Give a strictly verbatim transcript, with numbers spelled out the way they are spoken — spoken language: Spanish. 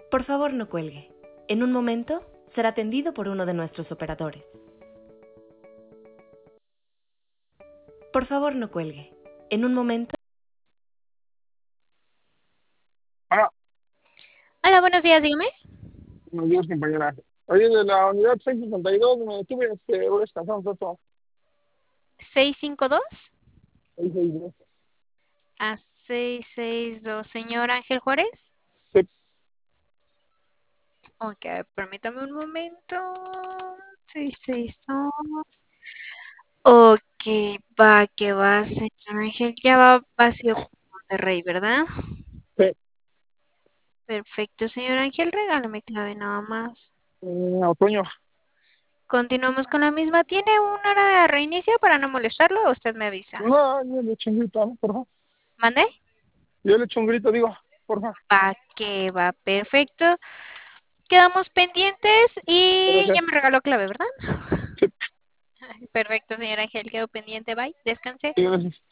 Por favor, no cuelgue. En un momento será atendido por uno de nuestros operadores. Por favor, no cuelgue. En un momento... Ah, Hola, buenos días, dígame. buenos días, compañera. Oye, de la unidad seiscientos sesenta y dos, me tuve este, voy a descansar un rato. seiscientos cincuenta y dos Ahí, ahí, ahí. a seiscientos sesenta y dos. Señor Ángel Juárez. Sí. Ok, permítame un momento. seiscientos sesenta y dos. Ok, va, que va, señor Ángel. Ya va vacío Monterrey, ¿verdad? Sí. Perfecto, señor Ángel. Regálame clave nada más. Mm, otoño. Continuamos con la misma. ¿Tiene una hora de reinicio para no molestarlo o usted me avisa? No, yo le echo un grito, ¿no? Por favor. ¿Mande? Yo le echo un grito, digo, por favor. Va, que va, perfecto. Quedamos pendientes y ya Gracias. me regaló clave, ¿verdad? Sí, Perfecto, señor Ángel, quedo pendiente. Bye, descanse. sí, gracias.